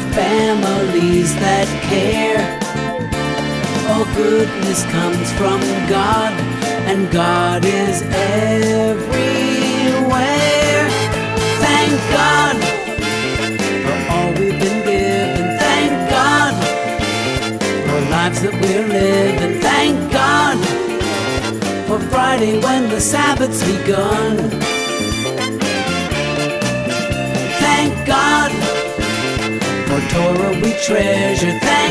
families that care. All goodness comes from God, and God is everywhere. Thank God for all we've been given. Thank God for lives that we're living. Thank God for Friday when the Sabbath's begun. Thank God for Torah we treasure. Thank